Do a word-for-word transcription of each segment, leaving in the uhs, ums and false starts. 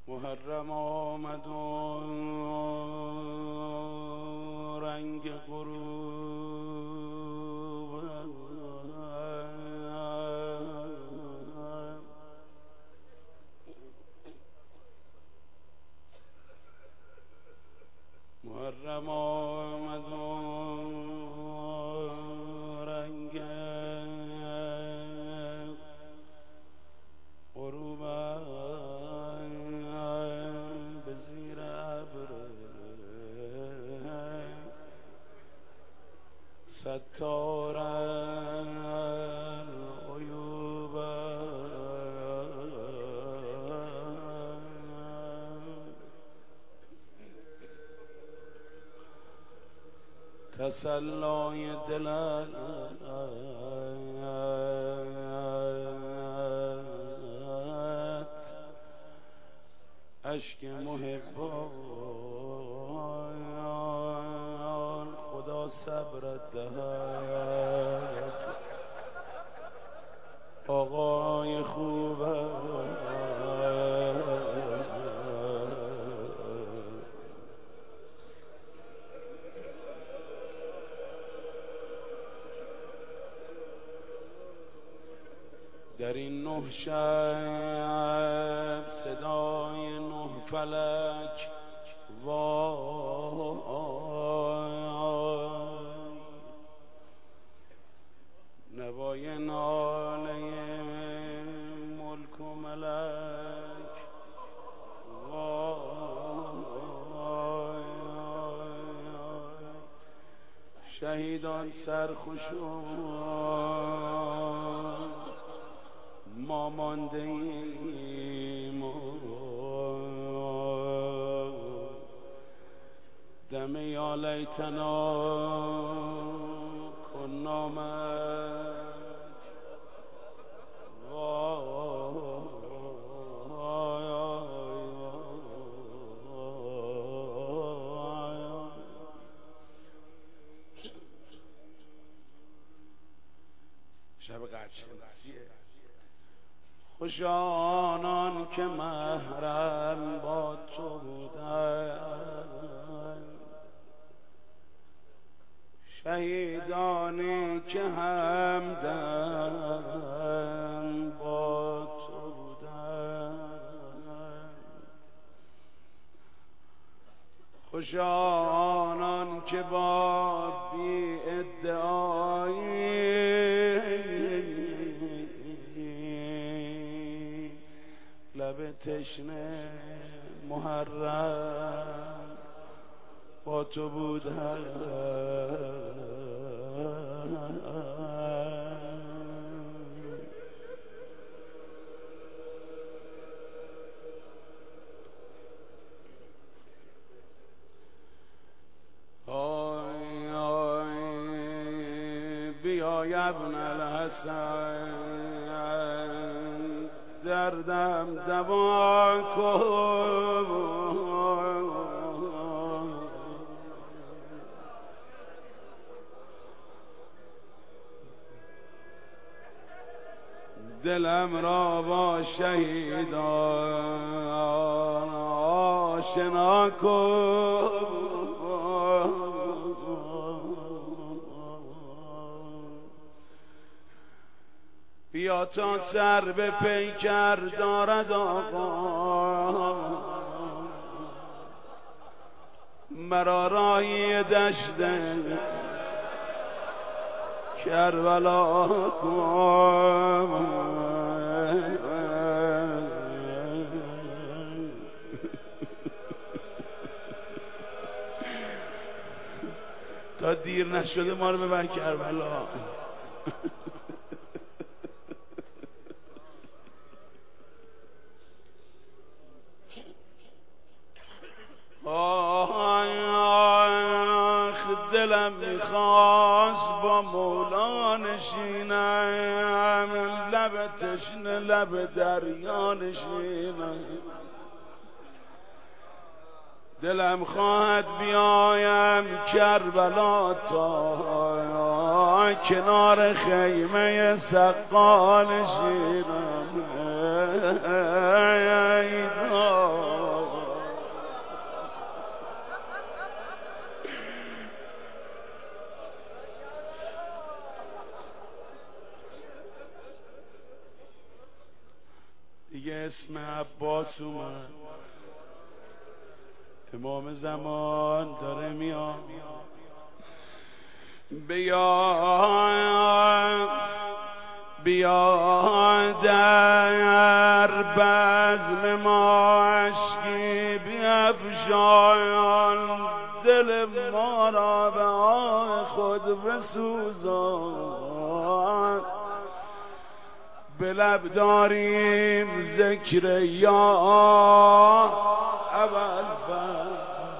محرم آمد و رنگ غروب محرم آمد و رنگ غروب به زیر ابر ستار العیوب تسلای دلت اشک محبان خدا صبرت دهد آقای خوبه در این نه شب صدای نه فلک وای نوای ناله ملک و ملک وای شهیدان سرخوشان ما مانده ایم دم یا لیتنا کنا مک شب قدر شمسیه خوش آنان که محرم با تو بودند شهیدانی که همدم با تو بودند خوش آنان که با بی ادعایی لب تشنه محرم با تو بودند آی آی بیا ابن الحسن دردم دوا کن دلم را با شهیدان آشنا کن بیا تا سر به پیکر دارد آقا مرا راهی دشت کربلا کن تا دیر نشده ما رو ببر کربلا آخ دلم میخواست با مولا نشینم لب تشنه لب دریا نشینم دلم خواهد بیایم کربلا تا کنار خیمه سقا نشینم اسم عباس اومد، امام زمان داره میاد. بیا بیا در بزم ما اشکی بیفشان، دل ما را به آه خود بسوزان. به لب داریم ذکر یا ابوالفضل،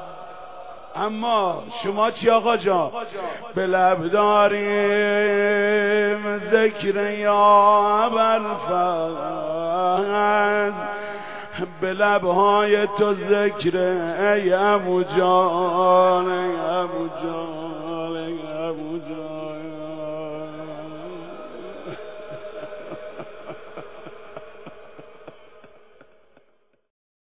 اما شما چی آقا جان؟ به لب داریم ذکر یا ابوالفضل، به لبهای تو ذکر ای عمو جان، ای عمو جان.